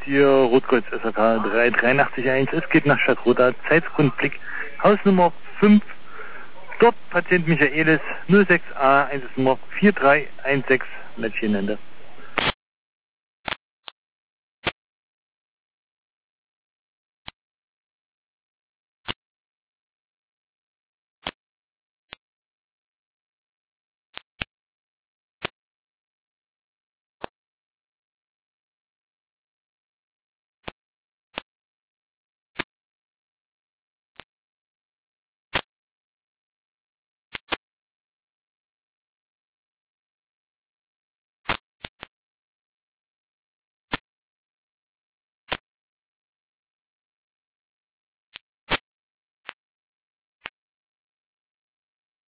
hier Rotkreuz SAK 3881. Es geht nach Stadtroda, Zeitgrundblick, Hausnummer 5. Dort Patient Michaelis 06A, Einsatznummer 4316, Mädchenende.